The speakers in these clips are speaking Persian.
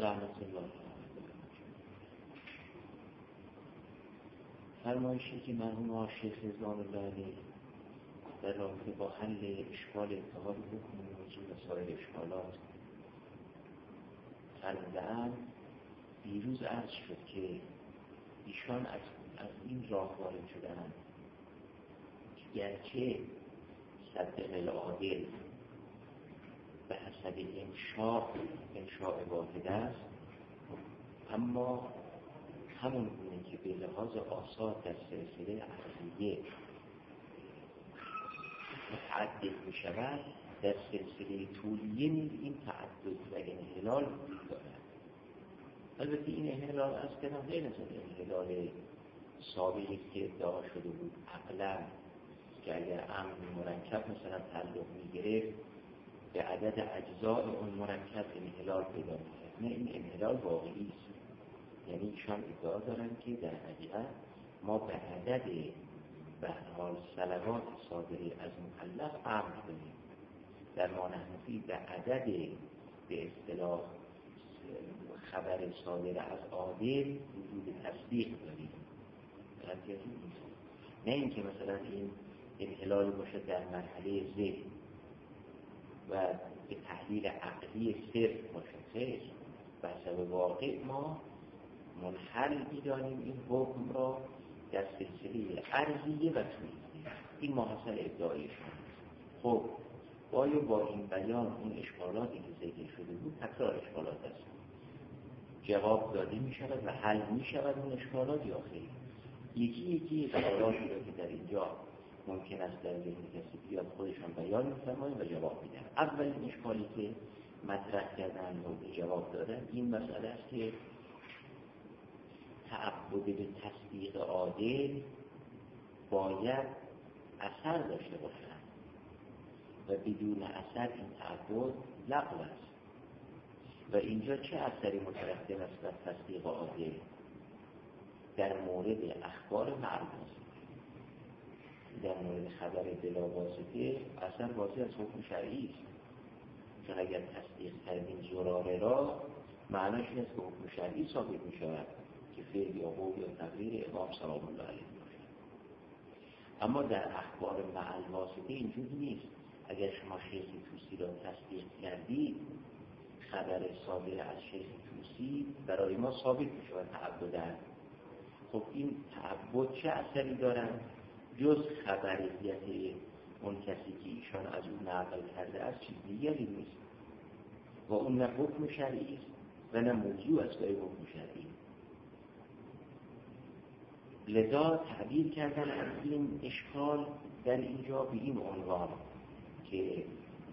رحمت الله فرمایشی که مرحوم آقای شیخ رضوان الله علیه در رابطه با حل اشکال اتحاد حکم موضوع و سایر اشکالات فرموده‌اند، دیروز عرض شد که ایشان از این راه وارد شده‌اند که گرچه صدق العادل به حسب انشاء واحد است، اما همون گونه که به لحاظ آثار در سلسله عقلیه متعدد می شود، در سلسله طولیه نیز این تعدد و انحلال وجود دارد. البته این انحلال از کنار غیر از انحلال سابقی که ادعا شده بود عقلا که اگر امر مرکب مثلا تعلق می گرفت به عدد اجزاء اون مرکب انحلال پیدا می کرد. نه، این انحلال واقعی است. یعنی ایشان ادعا دارند که در حقیقت ما به عدد به هر حال صلوات صادره از مکلف امر داریم، در ما نحنفی به عدد به اصطلاح خبر صادره از عادل وجود تصدیق داریم. نه اینکه مثلا این انحلال باشه در مرحله ذهن و به تحلیل عقلی صرف باشه، خیر، به حسب واقع ما منحل می‌دانیم این حکم را در سلسله عرضیه و طولیه. این محصل ادعایشان. خب آیا با این بیان اون اشکالاتی که ذکر شده بود تکرار اشکالات است، جواب داده می شود و حل می شود اون اشکالات یا خیر؟ یکی اشکالاتی را که در اینجا ممکن است در ذهن کسی بیاد خودشان بیان می‌فرمایند و جواب میدن. اولین اشکالی که مطرح کردن و جواب دادن این مسئله است که تعبد به تصدیق عادل باید اثر داشته باشد و بدون اثر این تعبد لغو است. و اینجا چه اثری مترتب است بر تصدیق عادل؟ در مورد اخبار معلومات، در مورد خبر بلا واسطه اثر واضح از حکم شرعی است. چون اگر تصدیق کردیم زراره را، معناش این است که حکم شرعی ثابت می شود که فعل یا قول یا تقریر امام سلام الله علیه باشد. اما در اخبار مع واسطه اینجوری نیست. اگر شما شیخ طوسی را تصدیق کردید، خبر صادر از شیخ طوسی برای ما ثابت می شود تعبداً. خب این تعبد چه اثری دارد جز خبریت اون کسی که ایشان از اون نقل کرده از چیز دیگری نیست و اون نه حکم شرعی است و نه موضوع است برای حکم شرعی. لذا تعبیر کردن از این اشکال در اینجا به این عنوان که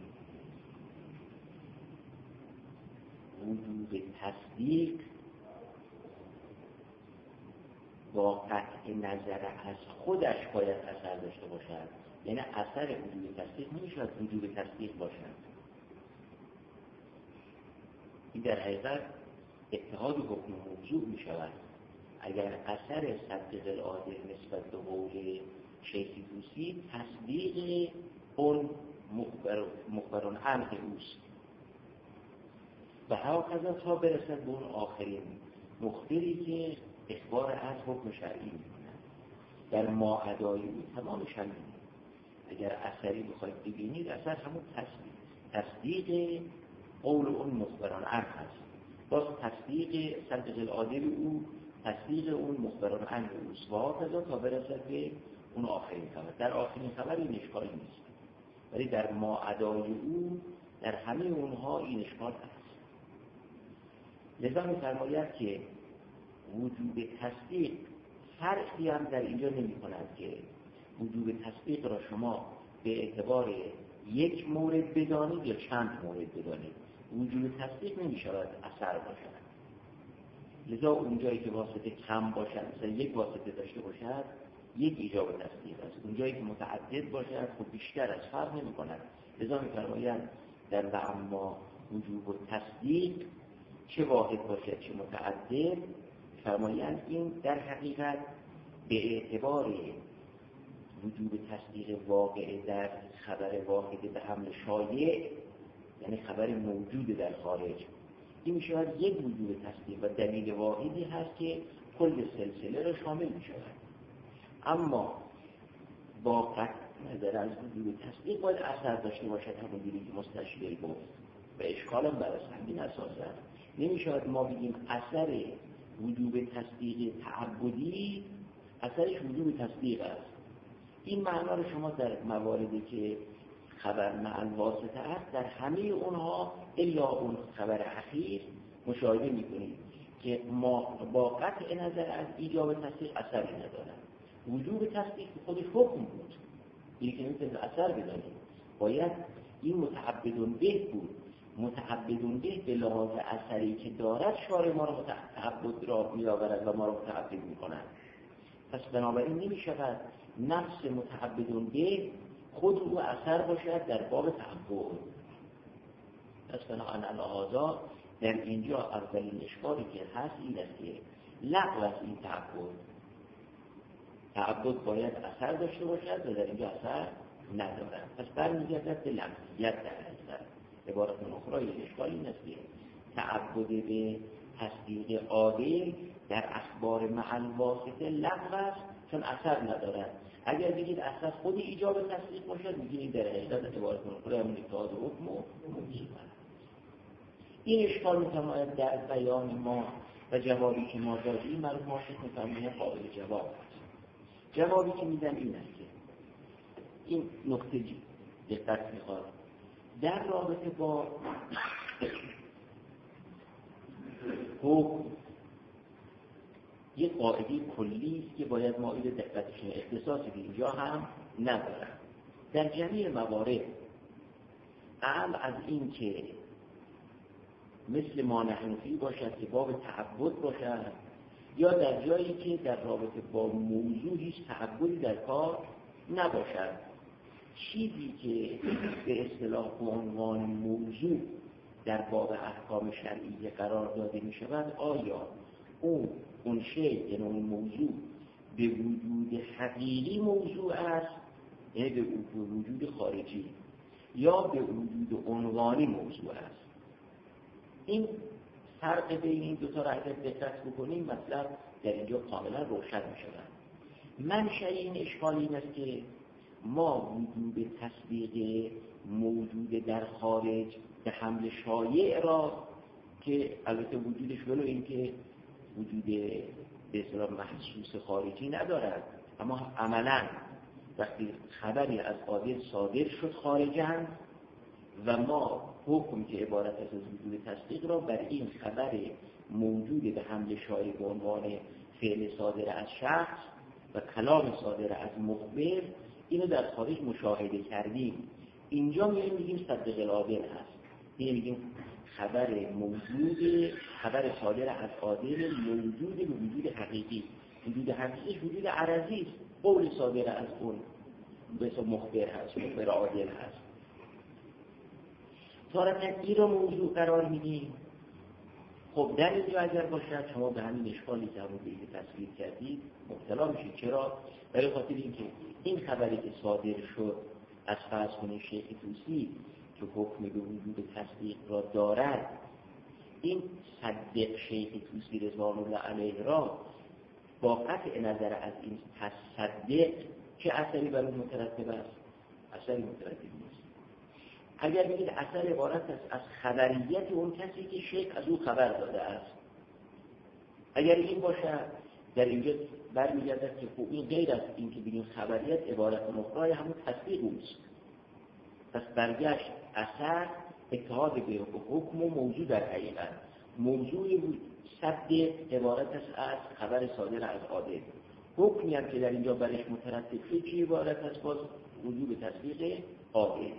وجود تصدیق با قطع نظر از خودش باید اثر داشته باشد. یعنی اثر وجود تصدیق نمیشود وجود تصدیق باشد. این در حقیقت اتحاد حکم موضوع می شود اگر اثر صدق العادل نسبت به قول شیخ طوسی تصدیق اون مخبران عنه اوست و هاکذا تا برسد به اون آخرین مخبری که اخبار از حکم شرعی می‌کند. در ماعدای او تمامش همینه. اگر اثری بخواید ببینید، اثر همون تصدیق قول اون مخبران عنه هست. باز تصدیق صدق العادل او تصدیق اون مخبران عنه اوست و هاکذا تا برسد به اون آخرین خبر. در آخرین خبر این اشکالی نیست، ولی در ماعدای او در همه اونها این اشکال هست. لذا می‌فرماید که وجوب تصدیق فرقی هم در اینجا نمی کند که وجوب تصدیق را شما به اعتبار یک مورد بدانید یا چند مورد بدانید. وجوب تصدیق نمی شود اثر باشد. لذا اونجایی که واسطه کم باشد، مثلا یک واسطه داشته باشد، یک ایجاب تصدیق است. اونجایی که متعدد باشد خب بیشتر از فرق نمی کند. لذا می فرماید در و اما وجوب تصدیق چه واحد باشد چه متعدد، فرمایند این در حقیقت به اعتبار وجود تصدیق واقع در خبر واحد به حمل شایع، یعنی خبر موجود در خارج، این میشود یک وجوب تصدیق و دلیل واحدی هست که کل سلسله را شامل میشود. اما با قطع نظر از وجوب تصدیق باید اثر داشته باشد، همون دیگه که مستشیری گفت و اشکالم برای همین اساس است. نمیشود ما بگیم اثر وجوب تصدیق تعبدی اثرش وجوب تصدیق است. این معنا رو شما در مواردی که خبر مع الواسطه است در همه اونها الا اون خبر اخیر مشاهده میکنید که ما با قطع نظر از ایجاب تصدیق اثری ندارد. وجوب تصدیق خودش حکم بود، این که میتونید اثر بدانید. باید این متعبدون به بود، متعبدون به به لحاظ اثری که دارد شارع ما رو متعبد را میآورد و ما رو متعبد میکند. پس بنابراین نمیشود نفس متعبدون به خود او اثر باشد در باب تعبد. پس بنابراین لحاظا در اینجا اولین اشکالی که هست این است که لغو از این تعبد باید اثر داشته باشد و در اینجا اثر ندارد. پس برمیگردد به لغویت در اثر. عبارت اخرى اشکال این است که تعبد به تصدیق عادل در اخبار مع الواسطه لغو است چون اثر ندارد. اگر بگید اثر خود ایجاب تصدیق باشد میگید در حقیقت عبارت اخرى همون اتحاد حکم و موجب. این اشکال میتواند در بیان ما و جوابی که ما دادیم مرحوم ماشیخ میفرمایند قابل جواب است. جوابی که میدن این است که این نکته دقت میخواد در رابطه با حکم یک قاعده کلی است که باید ما اینو دقتش کنیم، اختصاصی به اینجا هم ندارد. در جمیع موارد اعم از این که مثل ما نحنفی باشد که باب تعبد باشد یا در جایی که در رابطه با موضوع هیچ تعبدی در کار نباشد، چیزی که به اصطلاح به عنوان موضوع در باب احکام شرعی قرار داده می شود آیا اون شیء یعنی اون موضوع به وجود حقیقی موضوع است یعنی به وجود خارجی یا به وجود عنوانی موضوع است. این فرق بین این دو تا را اگر دقت بکنیم مطلب در اینجا کاملا روشن می شود. منشأ این اشکال این است که ما وجود تصدیق موجود در خارج به حمل شایع را که البته وجودش ولو این که وجود به اصطلاح محسوس خارجی ندارد، اما عملا وقتی خبری از عادل صادر شد خارجاً و ما حکم که عبارت از وجود تصدیق را بر این خبر موجود به حمل شایع به عنوان فعل صادر از شخص و کلام صادر از مخبر اینو در خارج مشاهده کردیم، اینجا میگیم صدق العادل هست. میگیم خبر موجود، خبر صادر از عادل موجود به وجود حقیقی. وجود حقیقی وجود عرضی است، قول صادر از اون به مخبر هست، مخبر عادل هست. تارتاً این را موضوع قرار میدیم. خب در اینجا اگر باشد شما به همین اشکالی که همون دیگه تصویر کردید مبتلا میشید. چرا؟ برای خاطر اینکه این خبری که صادر شد از فرض کنید شیخ طوسی که حکم به وجود تصدیق را دارد، این صدق شیخ طوسی رضوان الله علیه را با قطع نظر از این تصدق چه اثری بر اون مترتب است؟ اثری مترتب نیست. اگر بگید اثر عبارت است از خبریت اون کسی که شیخ از او خبر داده است، اگر این باشد در اینجا برمیگردد که خب این غیر از این که بگیم خبریت عبارت اخرى همون تصدیق اوست. پس برگشت اثر اتحاد به حکم و موضوع در حقیقت. موضوع صدق عبارت است از خبر صادر از عادل. حکمی هم که در اینجا برش مترتب شد چی عبارت است؟ باز وجود تصدیق عادل.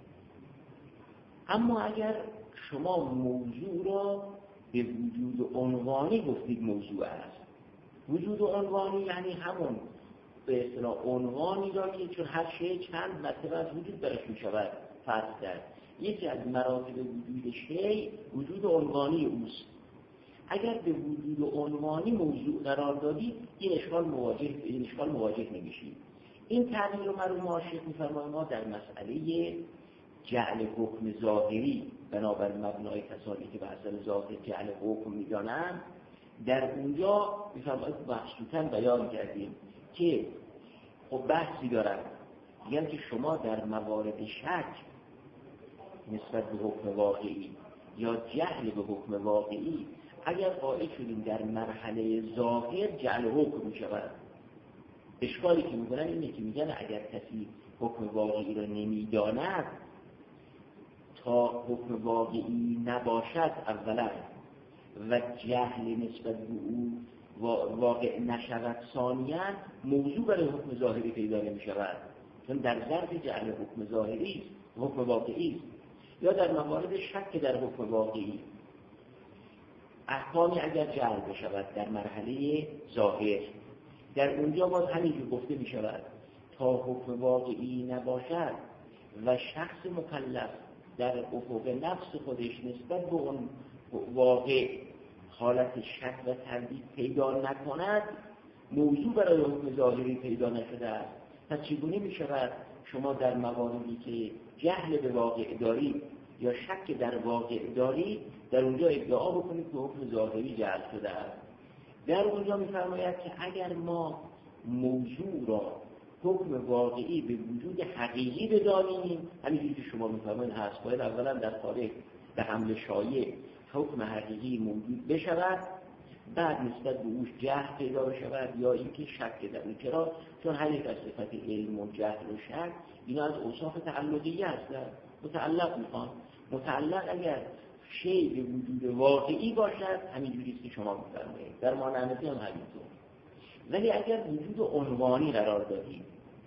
اما اگر شما موضوع را به وجود عنوانی گفتید موضوع است، وجود عنوانی یعنی همون به اصطلاح عنوانی را که چون هر شیء چند مرتبه از وجود برش می شود فرض کرد. یکی از مراتب وجود شیء وجود عنوانی اوست. اگر به وجود عنوانی موضوع قرار دادید این اشکال مواجه نمیشید. این تعبیر رو مرحوم ماشیخ می‌فرمایند ما در مسئله جعل حکم ظاهری بنابر مبنای کسانی که به اصل ذات جعل حکم میدانند، در اونجا میفرماید مخصوصا بیان کردیم که خب بحثی دارن، میگن که شما در موارد شک نسبت به حکم واقعی یا جهل به حکم واقعی اگر قائل شدیم در مرحله ظاهر جعل حکم میشود. اشکالی که میکنن اینه که میگن اگر کسی حکم واقعی را نمیداند تا حکم واقعی نباشد اولا و جهل نسبت به او واقع نشود ثانیاً، موضوع برای حکم ظاهری پیدا نمیشود، چون در ظرف جعل حکم ظاهری حکم واقعی است. یا در موارد شک در حکم واقعی احکامی اگر جعل بشود در مرحله ظاهر، در اونجا باز همینجور گفته می شود تا حکم واقعی نباشد و شخص مکلف در افق نفس خودش نسبت به اون واقع حالت شک و تردید پیدا نکند، موضوع برای حکم ظاهری پیدا نشده است. پس چگونه می شود شما در مواردی که جهل به واقع دارید یا شک در واقع دارید در اونجا ادعا بکنید که حکم ظاهری جعل شده است؟ در اونجا می‌فرماید که اگر ما موضوع را حکم واقعی به وجود حقیقی بدانیم، همینجوری که شما می‌فرمایید هست، باید اولا در خارج به حمل شایع حکم حقیقی موجود بشود، بعد نسبت به اوش جهل پیدا بشود یا اینکه شک در اون. چرا؟ چون هر یک از صفت علم و جهل و شک اینا از اوصاف تعلقی هستند، متعلق میخوان. متعلق اگر شیء به وجود واقعی باشد همینجوری است که شما می‌فرمایید، در مانعتی هم همینطور. ولی اگر وجود عنوانی قرار دادید،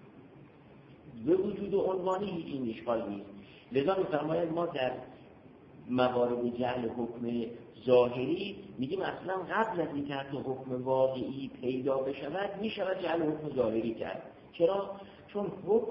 به وجود عنوانی این اشکال نیست. لذا می‌فرماید ما در موارد جعل حکم ظاهری میگیم اصلا قبل از اینکه حتی حکم واقعی پیدا بشود میشود جعل حکم ظاهری کرد. چرا؟ چون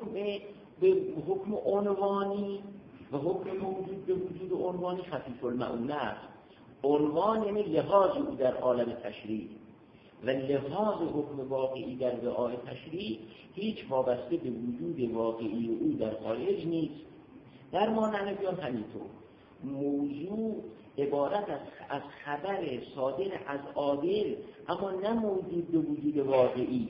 حکم عنوانی و حکم موجود به وجود عنوانی خفیف المعونه است. عنوان یعنی لحاظ او در عالم تشریع و لحاظ حکم واقعی در وعاء تشریع هیچ وابسته به وجود واقعی او در خارج نیست. در مانعنویان همینطور موضوع عبارت از خبر صادر از عادل اما نه موجود به وجود واقعی،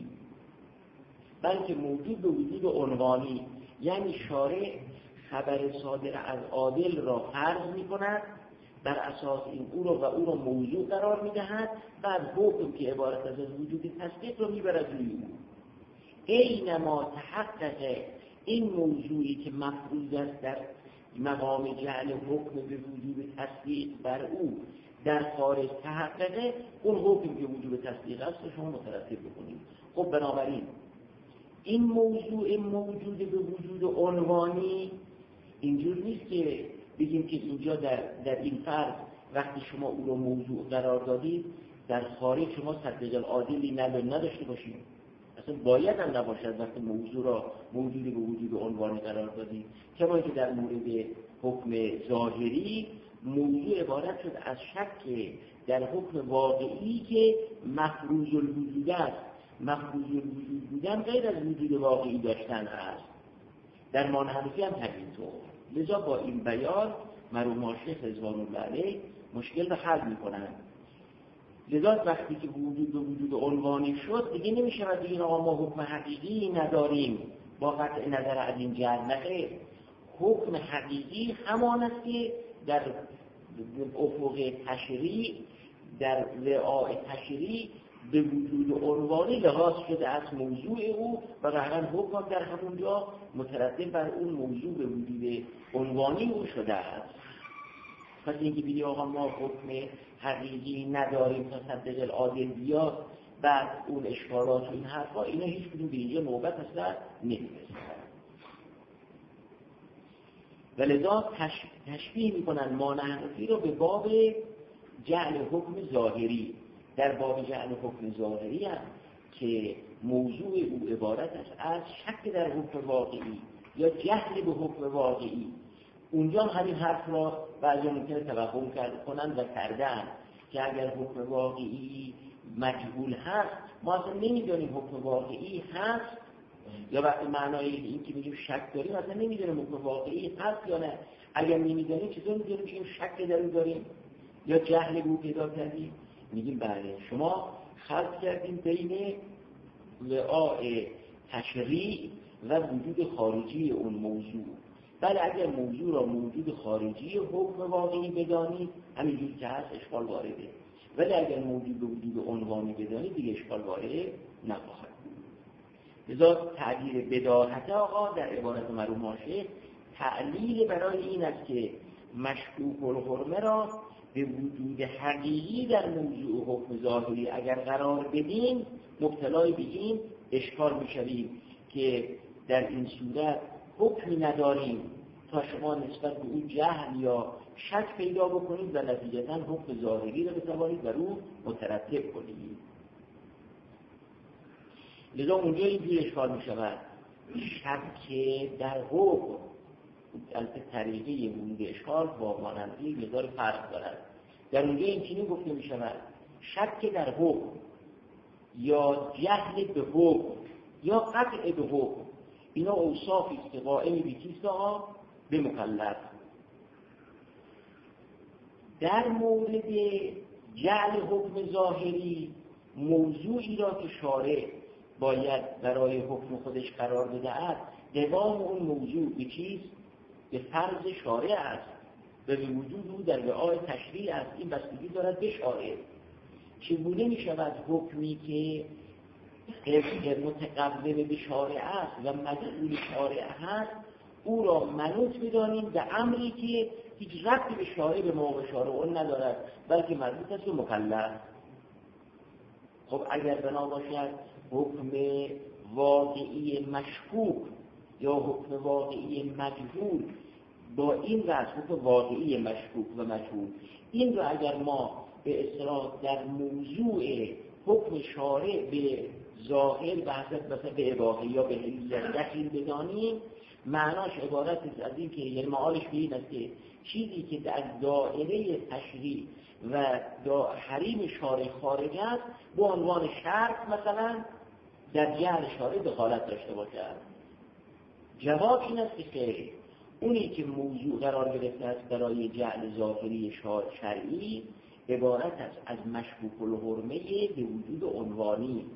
بلکه موجود به وجود عنوانی. یعنی شارع خبر صادر از عادل را فرض می کند، بر اساس این او را موضوع قرار می دهد، بعد حکم که عبارت از وجود تصدیق رو می برد روی او. اینما تحقق این موضوعی که مفروض است در مقام جعل حکم به وجود تصدیق بر او در خارج تحققه، اون حکم که وجود تصدیق است رو شما مترتب بکنید. خب بنابراین این موضوع موجود به وجود عنوانی اینجور نیست که بگیم که اینجا در این فرض وقتی شما او رو موضوع قرار دادید در خارج شما تصدیق العادلی نداشته باشید. اصلا باید هم نباشد وقتی موضوع را موجود به وجود عنوانی قرار دادید. کما که در مورد حکم ظاهری موضوع عبارت شد از شک در حکم واقعی که مفروض الوجود است. مفروض الوجود بودن غیر از وجود واقعی داشتن است. در مانحنفی هم همینطور. لذا با این بیان مرحوم شیخ رضوان الله علیه مشکل رو حل می‌کنند. لذا وقتی که وجود به وجود عنوانی شد دیگه نمی‌شود بگیم آقا ما حکم حقیقی نداریم با قطع نظر از این جهت. نخیر، حکم حقیقی همان است که در افق تشریع در وعاء تشریع به وجود عنوانی لحاظ شده از موضوع او و قطعاً حکم در همونجا مترتب بر اون موضوع به وجود عنوانی او شده است. پس اینکه بگی آقا ما حکم حقیقی نداریم تا تصدیق العادل بیاد بعد اون اشکالات و این حرفا، اینا هیچ کدوم به اینجا نوبت اصلا نمیرسه. ولذا تشبیه میکنن مانعنفی رو به باب جعل حکم ظاهری. در باب جعل حکم ظاهری هم که موضوع او عبارت است از شک در حکم واقعی یا جهل به حکم واقعی، اونجا همین حرف را بعضی ممکنه توهم کنند و کردن که اگر حکم واقعی مجهول هست ما اصلا نمیدونیم حکم واقعی هست یا وقتی معنای این که میگیم شک داریم اصلا نمیدونیم حکم واقعی هست یا نه. اگر نمیدونیم چطور میدونیم بگیم شک در اون داریم یا جهل رو پیدا کردیم؟ میگیم بله شما خلط کردیم بین وعاء تشریع و وجود خارجی اون موضوع. بله اگر موضوع را موجود خارجی حکم واقعی بدانید همینجوری که هست اشکال وارده، ولی اگر موجود به وجود عنوانی بدانید دیگه اشکال وارد نخواهد. لذا تعبیر بداهت آقا در عبارت مرحوم ماشیخ تعلیل برای این است که مشکوک الحرمه را به وجود حقیقی در موضوع حکم ظاهری اگر قرار بدیم مبتلای به این اشکال میشویم که در این صورت حکمی نداریم تا شما نسبت به اون جهل یا شک پیدا بکنید و نتیجتاً حکم ظاهری را بتوانید بر او مترتب کنید. لذا اونجا اینجوری اشکال می شود شک در حکم البته طریقه ورود اشکال با مانندی مقدار فرق دارد. در اونجا این چنین گفته می شود شک در حکم یا جهل به حکم یا قطع به حکم اینا اوصافی است که قائم به کیست ها به مکلف. در مورد جعل حکم ظاهری موضوعی را که شارع باید برای حکم خودش قرار بدهد دوام اون موضوع به چیست؟ به فرض شارع است و به وجود او در وعاء تشریع است. این بستگی دارد به شارع. چگونه می شود حکمی که متقوم به شارع است و مدعول شارع هست او را منوط بدانیم به امری که هیچ ربطی به شارع به موقع شارع اون ندارد بلکه مربوط است به مکلف. خب اگر بنا باشد حکم واقعی مشکوک یا حکم واقعی مجهول با این وضع حکم واقعی مشکوک و مجهول این را اگر ما به اصطلاح در موضوع حکم شارع به ظاهر مثلا به اباحه یا به حلیت دخیل بدانیم معناش عبارت است از این که یعنی معالش به این است که چیزی که در دائره تشریع و حریم شارع خارج است به عنوان شرط مثلا در جعل شارع دخالت داشته باشد. جواب این است که اونی که موضوع قرار گرفته است برای جعل ظاهری شرعی عبارت است از مشکوک الحرمه به وجود عنوانی،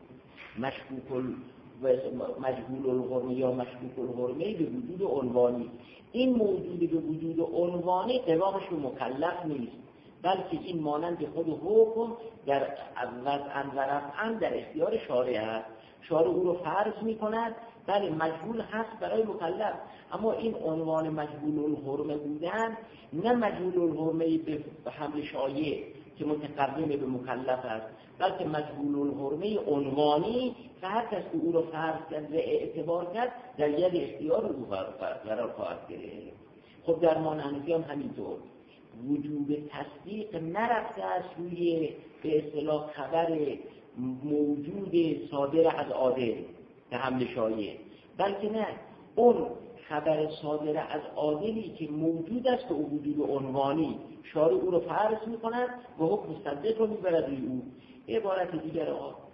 مجهول الحرمه یا مشکوک الحرمه به وجود عنوانی. این موجود به وجود عنوانی قوامش به مکلف نیست بلکه این مانند خود حکم در وضعاً و رفعاً در اختیار شارع است. شارع او رو فرض می کند بله مجهول هست برای مکلف، اما این عنوان مجهول الحرمه بودن نه مجهول الحرمه به حمل شایع که متقوم به مکلف است بلکه مجهول الحرمه عنوانی که هر کس که او رو فرض کرد و اعتبار کرد در ید اختیار او قرار خواهد گرفت. خب در مانندی هم همینطور وجوب تصدیق نرفته است روی به اصطلاح خبر موجود صادر از عادل به حمل شایع بلکه نه اون خبر صادر از عادلی که موجود است به وجود عنوانی شارع او رو فرض می‌کند و حکم مصدق رو می‌برد روی او. عبارت دیگر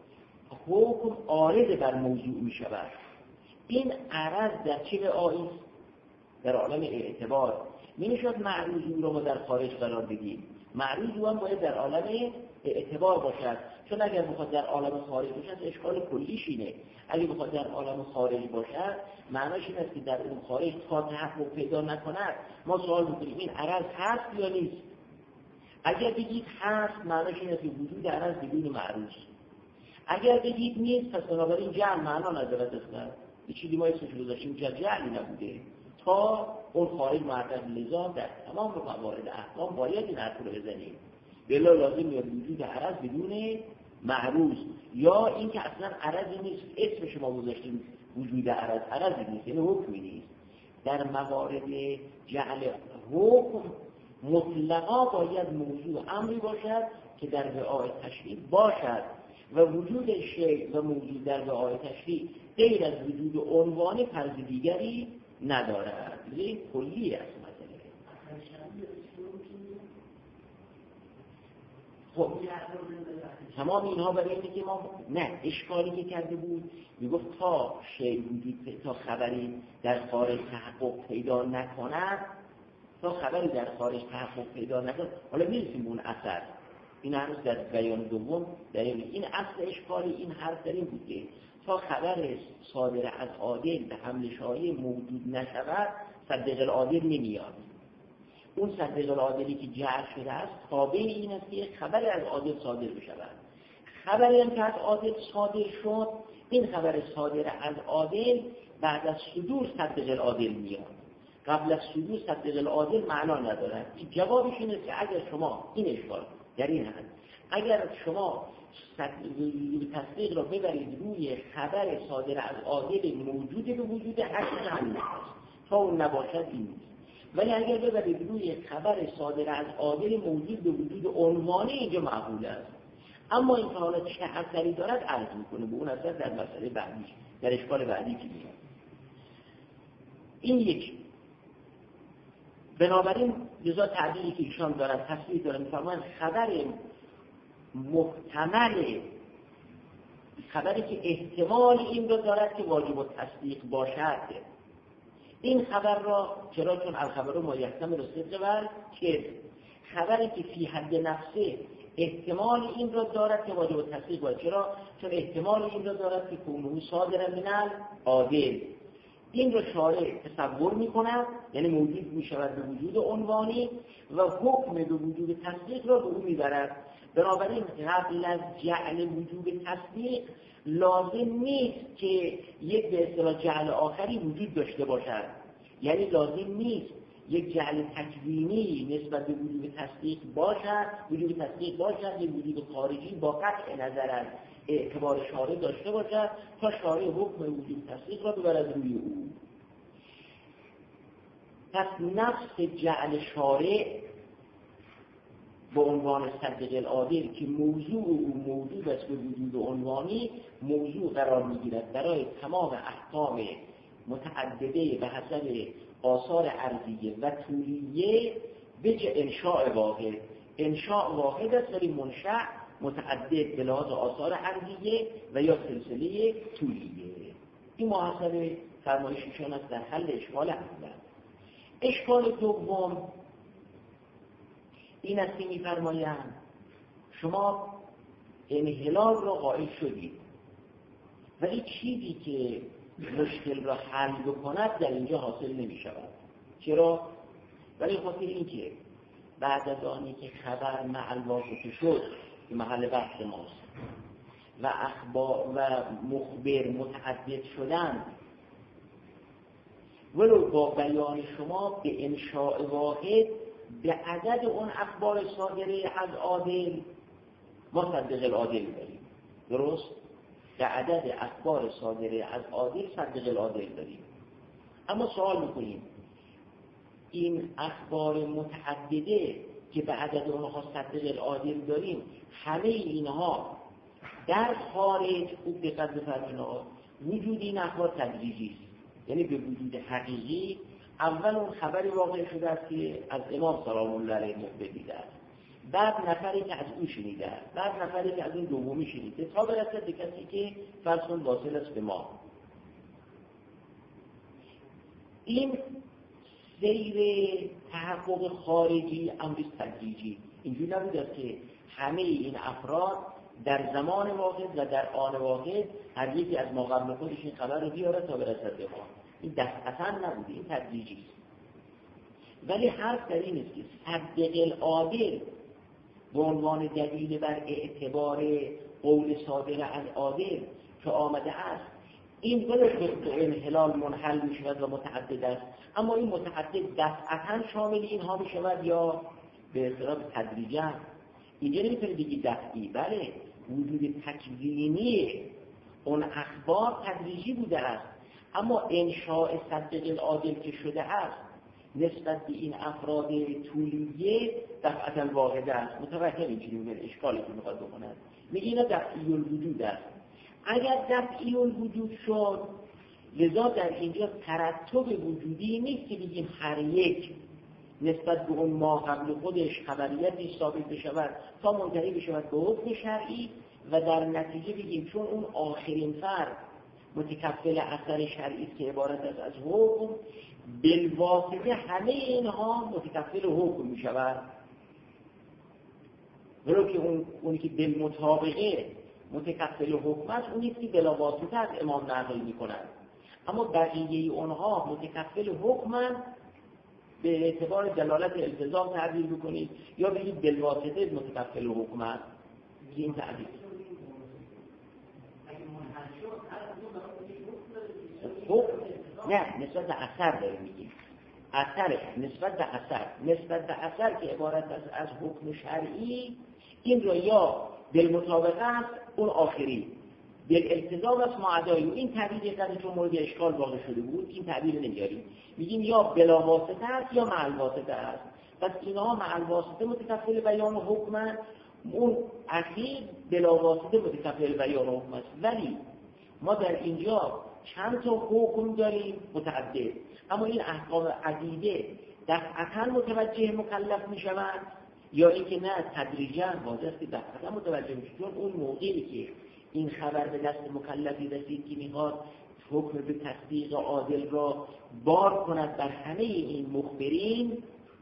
حکم عارض بر موضوع می‌شود. این عرض در چه وعایی در عالم اعتبار نمی‌شد معروض او رو ما در خارج قرار بدیم. معروض او هم باید در عالم اعتبار باشد، چون اگر بخواد در عالم خارج باشد اشکال کلیش اینه. اگر بخواد در عالم خارج باشد معناش این است که در اون خارج تا تحقق پیدا نکند ما سوال می‌کنیم این عرض هست یا نیست. اگر بگید هست معناش این است که وجود عرض بدون معروض. اگر بگید نیست پس بنابراین جعل معنا ندارد اصلا. این چیزی ما اسمش رو داشتیم جعلی نبوده تا اون خارج معتبر لزام در تمام موارد احکام باید این حرف رو بزنیم. بلا لازم یا وجود عرض بدون معروض یا اینکه اصلا عرضی نیست اسم شما گذاشتیم وجود عرضی نیست یعنی حکمی نیست. در موارد جعل حکم مطلقا باید موضوع امری باشد که در وعاء تشریع باشد و وجود شیء و موجود در وعاء تشریع غیر از وجود عنوان فرض دیگری ندارد. این کلی است مسئله. خب تمام اینها برای اینه که ما نه اشکالی که کرده بود میگفت تا شی وجود تا خبری در خارج تحقق پیدا نکند، تا خبری در خارج تحقق پیدا نکند. حالا میرسیم به اون اثر، این هنوز در بیان دوم در این اصل اشکالی این حرف در این بود که تا خبر صادر از عادل به حمل شایع موجود نشود صدق العادل نمیاد. اون صدق العادلی که جعل شده است تابع این است که خبر از عادل صادر بشود. خبری هم که از عادل صادر شد، این خبر صادر از عادل بعد از صدور صدق العادل میاد. قبل از صدور صدق العادل معنا ندارد. جوابش این است که اگر شما این اشکال در این حد، اگر شما تصدیق را ببرید روی خبر صادر از عادل موجود به وجود حقیقی همین است، تا اون نباشد این نیست. ولی اگر ببرید روی خبر صادر از عادل موجود به وجود عنوانی، اینجا معقول است. اما این که حالا چه اثری دارد عرض میکنه به اون اثر در مسئله بعدی، در اشکال بعدی که میاد. این یک. بنابراین لذا تعبیری که ایشان دارن تصویر دارن میفرمایند خبر محتمل، خبری که احتمال این رو دارد که واجب التصدیق باشد، این خبر را چرا؟ چون الخبر ما یحتمل الصدق والکذب، خبری که فی حد نفسه احتمال این را دارد که واجب التصدیق باشد. چرا؟ چون احتمال این را دارد که کونه صادر من العادل. این را شارع تصور می‌کند، یعنی موجود می‌شود به وجود عنوانی و حکم به وجود تصدیق را به او می‌برد. بنابراین قبل از جعل وجود تصدیق لازم نیست که یک به اصطلاح جعل آخری وجود داشته باشد، یعنی لازم نیست یک جعل تکوینی نسبت به وجود تصدیق باشد، یک وجود خارجی با قطع نظر از اعتبار شارع داشته باشد تا شارع حکم وجود تصدیق را ببرد روی او. پس نفس جعل شارع به عنوان صدق العادل که موضوع او موجود است به وجود عنوانی، موضوع قرار میگیرد برای تمام احکام متعدده به حسب آثار عرضیه و طولیه به انشاء واحد. انشاء واحد است ولی منشأ متعدد به لحاظ آثار عرضیه و یا سلسله طولیه. این محاسبه فرمایششان است در حل اشکال اول. اشکال دوم این است که می‌فرمایند شما انحلال را قائل شدید، ولی چیزی که مشکل را حل بکند در اینجا حاصل نمی شود. چرا؟ ولی خاطر این که بعد از آنی که خبر مع الواسطه شد که محل بحث ماست و اخبار و مخبر متعدد شدن، ولو با بیان شما به انشاء واحد به عدد اون اخبار صادره از عادل ما صدق العادل داریم. درست؟ به عدد اخبار صادره از عادل صدق العادل داریم. اما سوال میکنیم این اخبار متعدده که به عدد اونها صدق العادل داریم، همه اینها در خارج خوب دقت بفرمایید وجود این اخبار تدریجی است، یعنی به وجود حقیقی اول اون خبری واقع شده است که از امام سلام الله علیه دیده است، بعد نفری که از او شنیده است، بعد نفری که از اون دومی شنیده، تا برسد به کسی که فرض کن واصل است به ما. این سیر تحقق خارجی امری تدریجی اینجوری نبود است که همه این افراد در زمان واحد و در آن واحد هر یکی از ما قبل خودش این خبر رو بیاره تا برسد به ما. این دفعتاً نبوده، این تدریجی است. ولی حرف در این است که صدق العادل به عنوان دلیل بر اعتبار قول صادر از عادل که آمده است، این به انحلال منحل می شود و متعدد است، اما این متعدد دفعتاً شامل اینها می شود یا به اصطلاح تدریجاً. اینجا نمیتونی بگی دفعی، بله وجود تکوینی اون اخبار تدریجی بوده است، اما انشاء صدق العادل که شده است نسبت به این افراد طولیه دفعتاً واحد است. متوجه اینجوری میگه اشکالی که میخواد بکنه، میگه اینا دفعی الوجود است. اگر دفعی الوجود شد، لذا در اینجا ترتب وجودی نیست که بگیم هر یک نسبت به اون ما قبل خودش خبریتی ثابت بشود تا منتهی بشود به حکم شرعی و در نتیجه بگیم چون اون آخرین فرد متکفل اثر شرعی که عبارت است از حکم، بالواسطه همه اینها متکفل حکم می شود، ولو که اونی که بالمطابقه متکفل حکم است اونی که بلا واسطه از امام نقل می کند، اما بقیه اونها متکفل حکمند. به اعتبار دلالت التزام تعبیر بکنید یا بگید بالواسطه متکفل حکمند، این تعبیر. نه، نسبت به اثر داریم میگیم. اثر نسبت به اثر که عبارت است از حکم شرعی، این رو یا بالمطابقه است اون آخری، بالالتزام است معدایی. این تعبیر یعنی چون مورد اشکال واقع شده بود این تعبیر نمیاریم، میگیم یا بلا واسطه است یا مع الواسطه است. پس اینها مع الواسطه متکفل بیان حکم، اون اخیر بلا واسطه متکفل بیان حکم است. ولی ما در اینجا چند تا حکم داریم متعدد، اما این احکام عدیده دفعتاً متوجه مکلف میشوند یا اینکه نه تدریجاً واضح است که دفعتاً متوجه میشوند. چون اون موقعی که این خبر به دست مکلفی رسید که میخواد حکم به تصدیق عادل را بار کند بر همه این مخبرین،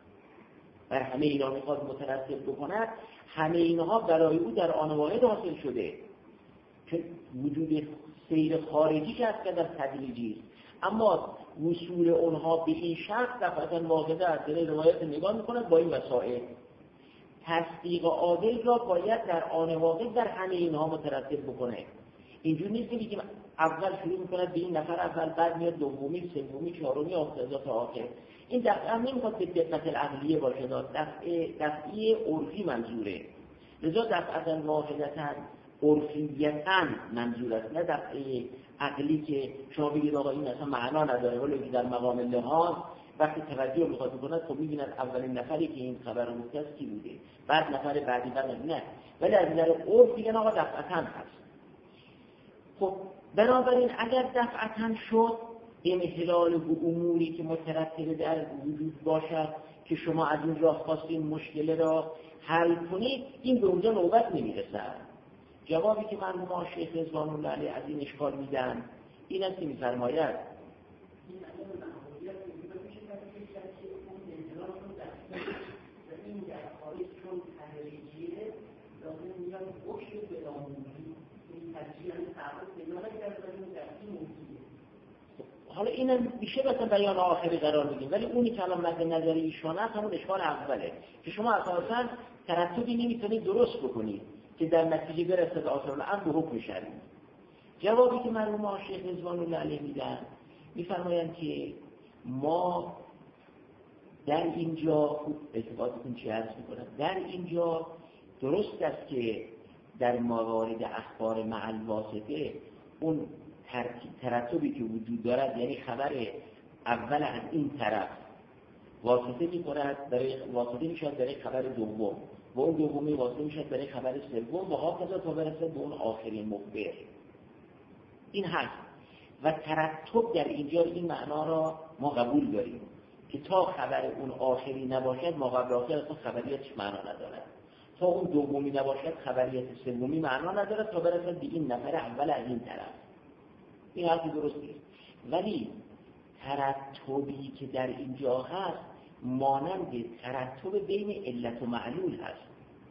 بر همه اینا میخواد مترتب بکند، همه اینها برای او در آن واحد حاصل شده، چون وجود سیر خارجی که هست که در تدریجی است، اما وصول اونها به این شخص دفعتاً واقعه است. در روایت نگاه میکند با این وسائل تصدیق عادل را باید در آن واقع در همه اینها مترتب بکنه. اینجور نیست که بگیم اول شروع میکند به این نفر اول، بعد میاد دومی، سومی، چهارمی، افتاده تا آخر. این دفعه نمیخواد به دقت العقلیه باشه، دفعی عرفی منظوره، لذا دفعتا واحدتا عرفیتا منظور است، نه دفعه عقلی که شما بگید آقا این اصلا معنا نداره، ولی در مقام لحاظ وقتی توجه میخواد بکنه خب میبیند اولین نفری که این خبر رو گفته است کی بوده، بعد نفر بعدی، بعد نه، ولی از نظر عرف دیگه آقا دفعتا هست. خب بنابراین اگر دفعتا شد انحلال به اموری که مترتب در وجود باشد که شما از این راه خواستین مشکل را حل کنید، این به اونجا نوبت نمیرسد. جوابی که مرحوم شیخ رضوان الله علیه از این اشکال میدن این است که میفرماید حالا اینم میشه مثلا بیان آخری قرار بگیم، ولی اونی که الان مد نظر ایشان است همون اشکال اوله که شما اساساً ترتبی نمیتونید درست بکنید که در نتیجه برسه به آخر الامر به حکم شرعی. جوابی که مرحوم شیخ رضوان الله علیه میدن میفرمایند که ما در اینجا خوب ارتباطتون چی عرض میکنم، در اینجا درست است که در موارد اخبار مع الواسطه اون ترتبی که وجود دارد، یعنی خبر اول از این طرف واسطه می‌کند واسطه میشود برای خبر دوم و اون دومی واسطه میشود برای خبر سوم و هاکذا تا برسه به اون آخرین مخبر. این هست و ترتب در اینجا این معنا را ما قبول داریم که تا خبر اون آخری نباشد ما قبل آخر اصلا خبریتش معنا ندارد، تا اون دومی نباشد خبریت سومی معنا ندارد تا برسه به این نفر اول از این طرف. این حرفی درست نیست، ولی ترتبی که در اینجا هست مانند ترتب بین علت و معلول هست،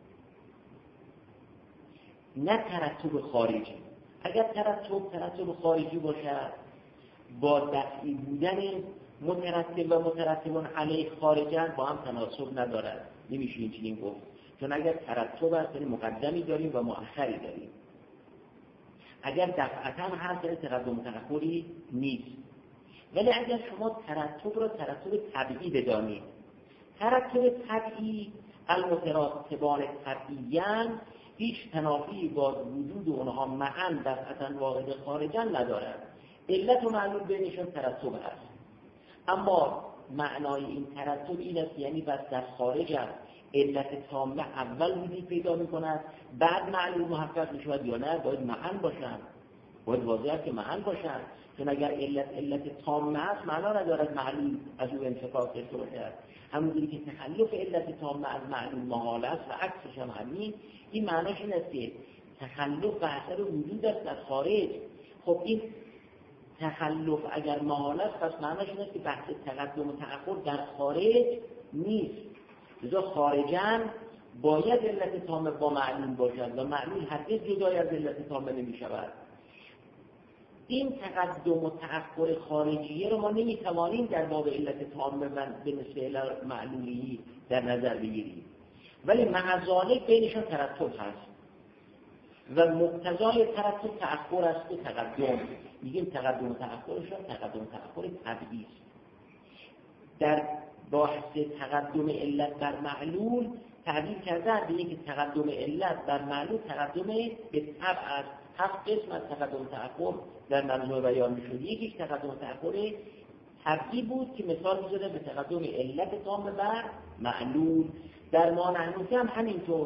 نه ترتب خارجی. اگر ترتب خارجی باشد با دفعی بودن مترتب و مترتبون علیه خارجن با هم تناسب ندارد، نمیشه این چنین گفت، چون اگر ترتب هست مقدمی داریم و مؤخری داریم، اگر دفعتا هست تقدم تأخری نیست. ولی اگر شما ترتب را ترتب طبیعی بدانید، ترتب طبیعی المتراتبان طبیعیاً هیچ تنافی با وجود اونها معاً دفعتا واحد خارجاً ندارد، علت و معلول بینشون ترتب هست. اما معنای این ترتب این است یعنی بس در خارج است علت تامه اول وجود پیدا می‌کند بعد معلول محقق می‌شود یا نه، باید معاً باشند، باید واضح است که معاً باشند. چون اگر علت تامه است معنا ندارد معلول از او انتفاع کرد. همونجوری که تخلف علت تامه از معلول محال است و عکسش هم همین، این معناش این است که تخلف به اثر وجود است در خارج. خب این تخلف اگر محال است پس معناش این است که بحث تقدم و تأخر در خارج نیست. لذا خارجاً باید علت تامه با معلول باشد و معلول هرگز جدای از علت تامه نمی شود. این تقدم و تأخر خارجیه رو ما نمیتوانیم در باب علت تامه و به نسبت معلولی در نظر بگیریم، ولی مع ذالک بینشان ترتب هست و مقتضای ترتب تأخر است و تقدم. میگیم تقدم و تأخرشان تقدم و تأخر طبیعی است. در بحث تقدم علت بر معلول تعبیر کردن به اینکه تقدم علت بر معلول تقدم به طبع است. 7 قسم از تقدم و تأخر در منظومه بیان می‌شد. یکیش تقدم و تأخر طبیعی بود که مثال می‌زدن به تقدم علت تام بر معلول. در ما نحنفی هم همینطور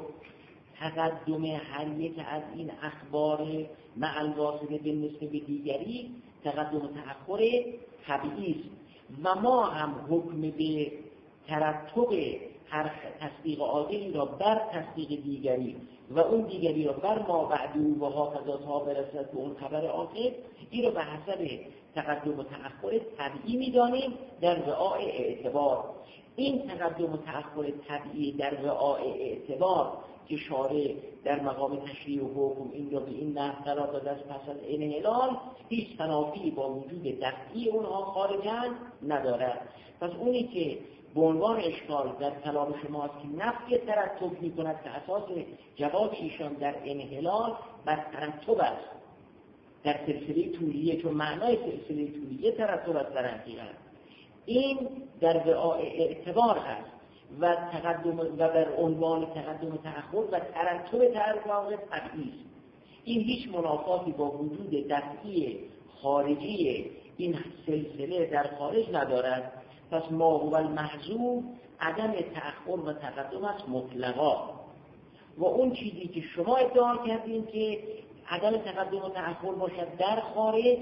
تقدم هر یک از این اخبار مع الواسطه به نسبت به دیگری تقدم و تأخر طبیعی است و ما هم حکم به ترتب هر تصدیق عادلی را بر تصدیق دیگری و اون دیگری را بر ما بعدو و حافظات ها برسد به اون خبر آخر، این را به حسب تقدم و تأخر طبیعی می‌دانیم در رعاع اعتبار. این تقدم و تأخر طبیعی در رعاع اعتبار که شارع در مقام تشریع و حکم این را به این نحو قرار داده است پس از انحلال هیچ تنافی با وجود دفعی اونها خارجاً ندارد. پس اونی که به عنوان اشکال در کلام شماست که نفی ترتب می کند که اساس جواب ایشان در انحلال بر ترتب است در سلسله طولیه، چون معنای سلسله طولیه ترتب است در حقیقت. این در رعاع اعتبار است و تقدم و بر عنوان تقدم و تأخر و ترتب طبیعی است. این هیچ منافاتی با وجود دفعی خارجی این سلسله در خارج ندارد. پس ما هو المحذوف عدم تأخر و تقدم است مطلقا، و اون چیزی که شما ادعا کردین که عدم تقدم و تأخر باشد در خارج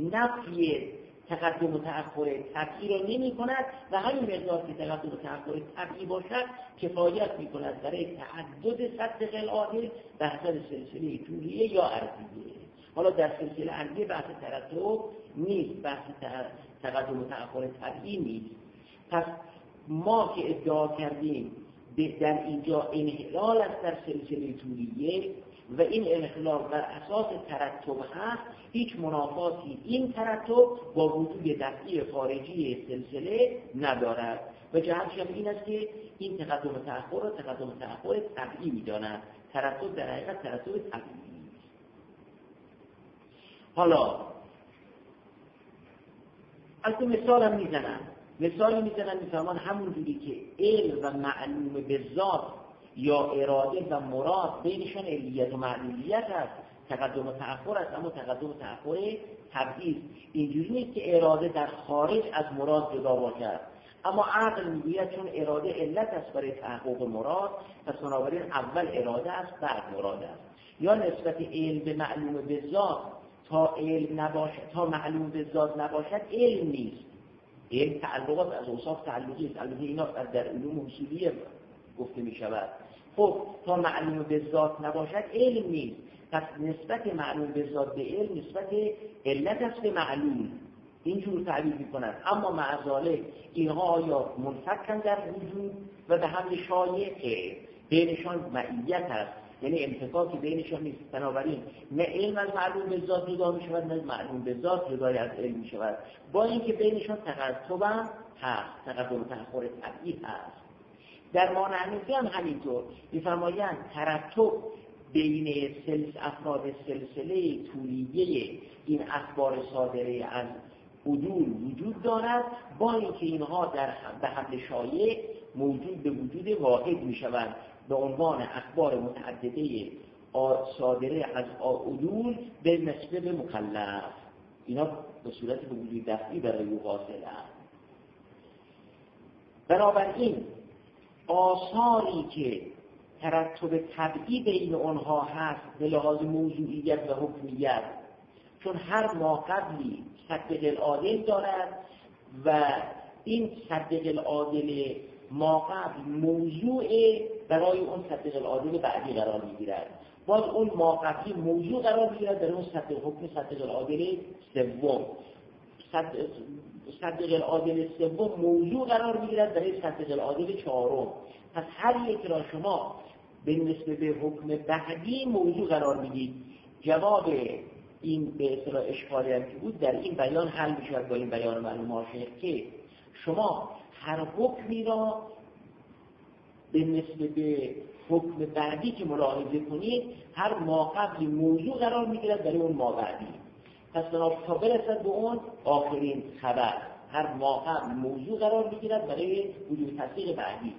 نفی تقدم و تأخر طبیعی را نمی کند و همین مقدار که تقدم و تأخر طبیعی باشد کفایت می کند برای تعدد صدق العادل بحث سلسله طولیه یا عرضیه. حالا در سلسله عرضیه بحث ترتب نیست، بحث تقدم و تأخر طبیعی نیست. پس ما که ادعا کردیم در اینجا انحلال است در سلسله طولیه و این انحلال بر اساس ترتب هست، هیچ منافاتی این ترتب با وجود دفعی خارجی سلسله ندارد و جهتش هم این است که این تقدم و تأخر را تقدم و تأخر طبیعی می‌دانند. ترتب در حقیقت ترتب طبیعی است. حالا از مثال هم میزنن، مثالی میزنن میفهمان همون جوری که علم و معلوم به ذات یا اراده و مراد بینشان علیت و معلولیت است، تقدم و تأخر است، اما تقدم و تأخر طبیعی است. اینجوری نیست که اراده در خارج از مراد جدا باشد، اما عقل میگوید چون اراده علت است برای تحقق مراد پس بنابراین اول اراده است بعد مراد است. یا نسبت علم به معلوم به ذات تا علم نباشد، تا معلوم به ذات نباشد علم نیست. علم تعلقات از اوصاف تعلقی است، البته اینا در علوم اصولیه گفته می شود. خب تا معلوم به ذات نباشد علم نیست، پس نسبت معلوم به ذات به علم نسبت علت است به معلوم، اینجور تعبیر می کنند. اما مع ذالک اینها آیا منفکن در وجود و به هم شایع بینشان معیت است، یعنی انفکاکی بینشان نیست. بنابراین نه علم از معلوم به ذات جدا می شود نه معلوم به ذات جدای از علم می شود، با اینکه بینشان تقدم هست، تقدم و تأخر طبیعی هست. در ما نحنفی هم همینطور می‌فرمایند ترتب بین افراد سلسله طولیه این اخبار صادره از عدول وجود دارد، با اینکه اینها به حمل شایع موجود به وجود واحد می‌شوند به عنوان اخبار متعدده صادره از عدول به نسبت به مکلف. اینا به صورت به وجود دفعی برای او حاصلند. بنابراین آثاری که ترتب طبیعی بین آنها هست به لحاظ موضوعیت و حکمیت چون هر ماقبلی صدق العادل دارد و این صدق العادل ماقبل موضوع برای اون صدق العادل بعدی قرار میگیرد. باز اون ماقبلی موضوع قرار میگیرد برای اون حکم صدق العادل سوم. صدق العادل سوم موضوع قرار میگیرد برای صدق العادل چهارم. پس هر یک را شما به نسبت به حکم بعدی موضوع قرار میدید. جواب این به اصطلاح اشکالی هم که بود در این بیان حل میشود با این بیان معلوم آخر که شما هر حکمی را به نسبت به حکم بعدی که ملاحظه کنید هر ماقبلی موضوع قرار میگیرد برای اون مابعدی. پس تا برسد به اون آخرین خبر هر ماقبل موضوع قرار میگیرد برای وجود تصدیق بعدی.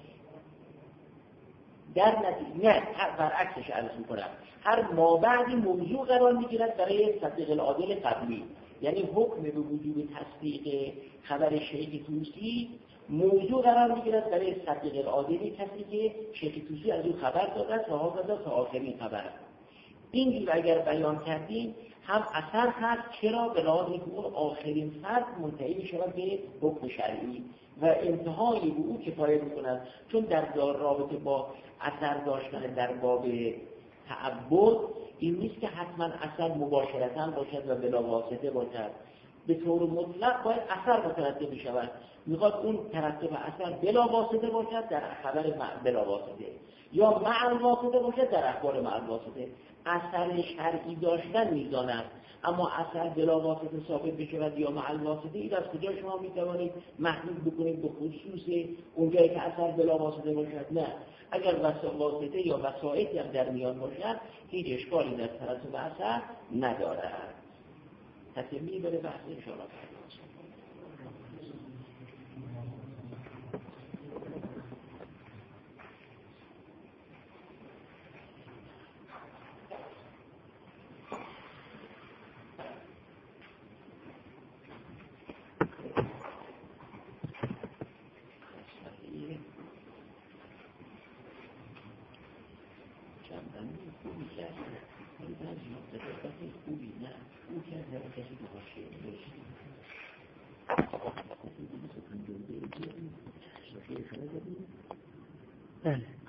در نتیجه نه برعکسش عرض میکنم، هر مابعدی موضوع قرار میگیرد برای تصدیق العادل قبلی. یعنی حکم به وجود تصدیق خبر شیخ طوسی موضوع قرار میگیرد برای تصدیق العادل کسی که شیخ طوسی از او خبر داده تا آخرین خبر. اینجور اگر بیان کردیم هم اثر هست، چرا به لحاظ اینکه اون آخرین فرد منتهی میشود به حکم شرعی و انتهای به او کفایت میکند، چون در رابطه با اثر داشتن در باب تعبد این نیست که حتما اثر مباشرتاً باشد و بلا واسطه باشد. به طور مطلق باید اثر مترتب بشود. میخواد اون ترتب اثر بلا واسطه باشد در خبر بلا واسطه یا مع الواسطه باشد در اخبار مع الواسطه. اثر شرعی داشتن میداند، اما اثر بلا واسطه ثابت بشود یا مع الواسطه، این از کجا شما میتوانید محدود بکنید به خصوص اونجایی که اثر بلا واسطه باشد؟ نه، اگر واسطه یا وسائطی هم در میان باشد هیچ اشکالی در ترتب اثر ندارد. تسمی بره بحث انشاءالله. بله.